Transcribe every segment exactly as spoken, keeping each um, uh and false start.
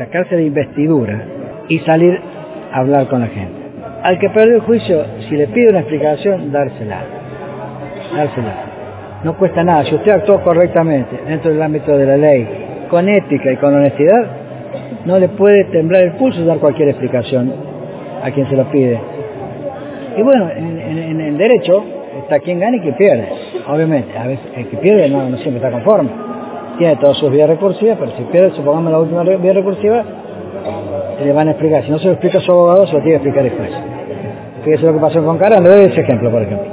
sacarse la investidura y salir a hablar con la gente. Al que perdió el juicio, si le pide una explicación, dársela. Dársela. No cuesta nada. Si usted actuó correctamente dentro del ámbito de la ley, con ética y con honestidad, no le puede temblar el pulso y dar cualquier explicación a quien se lo pide. Y bueno, en, en, en el derecho está quien gana y quien pierde. Obviamente, a veces el que pierde no, no siempre está conforme. Tiene todas sus vías recursivas, pero si pierde, supongamos la última vía recursiva, le van a explicar. Si no se lo explica a su abogado, se lo tiene que explicar el juez. Fíjese lo que pasó con Caras, le doy ese ejemplo, por ejemplo.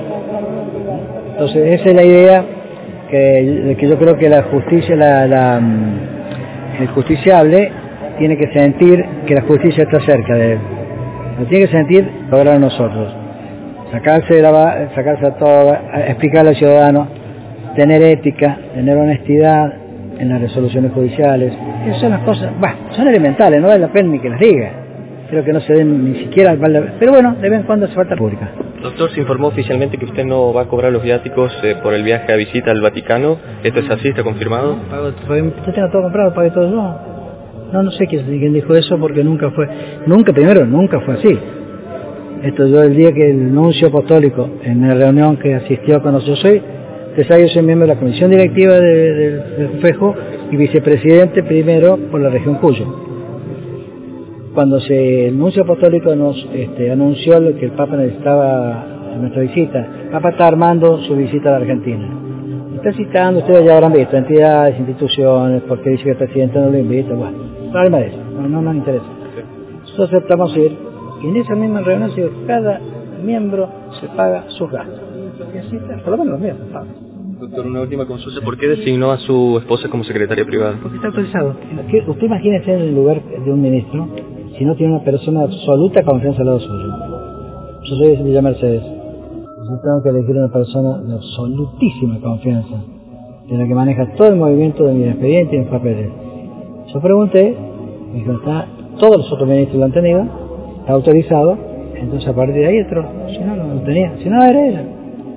Entonces, esa es la idea que, que yo creo que la justicia, la, la, el justiciable, tiene que sentir que la justicia está cerca de él. Lo tiene que sentir lograr nosotros. Sacarse de la, sacarse a todo, explicarle al ciudadano, tener ética, tener honestidad en las resoluciones judiciales. Esas son las cosas, bah, son elementales, no vale la pena ni que las diga. Creo que no se den ni siquiera, pero bueno, de vez en cuando hace falta pública. Doctor, se informó oficialmente que usted no va a cobrar los viáticos eh, por el viaje a visita al Vaticano. ¿Esto es así? ¿Está confirmado? No, pago, yo tengo todo comprado, pagué todo yo. No, no sé quién, quién dijo eso porque nunca fue, nunca, primero, nunca fue así. Esto yo el día que el nuncio apostólico, en la reunión que asistió con nosotros, yo soy, usted sabe, yo soy miembro de la comisión directiva de, de, del FEJO y vicepresidente primero por la región Cuyo. Cuando se, el nuncio apostólico nos este, anunció lo que el Papa necesitaba en nuestra visita, el Papa está armando su visita a la Argentina. Está citando, ustedes ya habrán visto, entidades, instituciones, porque dice que el presidente no lo invita, bueno, problema de eso, no, no nos interesa. Nosotros aceptamos ir, y en esa misma reunión se dice, cada miembro se paga sus gastos. Y así está, por lo menos los míos se pagan. Doctor, una última consulta. ¿Por qué designó a su esposa como secretaria privada? Porque está autorizado. Usted imagínese en el lugar de un ministro si no tiene una persona de absoluta confianza al lado suyo. Yo soy de Villa Mercedes. Yo tengo que elegir una persona de absolutísima confianza, de la que maneja todo el movimiento de mi expediente y mis papeles. Yo pregunté, me dijo, está, todos los otros ministros lo han tenido, está autorizado, entonces a partir de ahí entró. Si no, no lo tenía. Si no, era ella.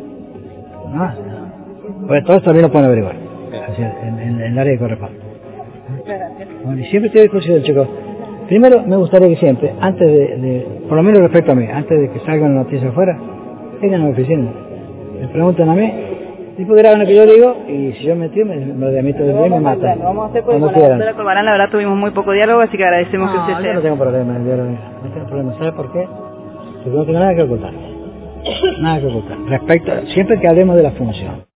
No, pues todo esto también lo pueden averiguar, así, en, en, en el área de corresponde. Bueno, y siempre estoy a disposición, chicos. Primero, me gustaría que siempre, antes de, de, por lo menos respecto a mí, antes de que salgan las noticias afuera, vengan a mi oficina, me preguntan a mí, tipo graban lo que yo digo, y si yo me tiro, me, me remito de mí y me matan. Lo vamos a hacer porque con la doctora Corbalán, la verdad, tuvimos muy poco diálogo, así que agradecemos no, que usted sea. Yo no tengo problema en el diálogo, no tengo problema. ¿Sabe por qué? Porque no tengo nada que ocultar. Nada que ocultar. Respecto, siempre que hablemos de la función.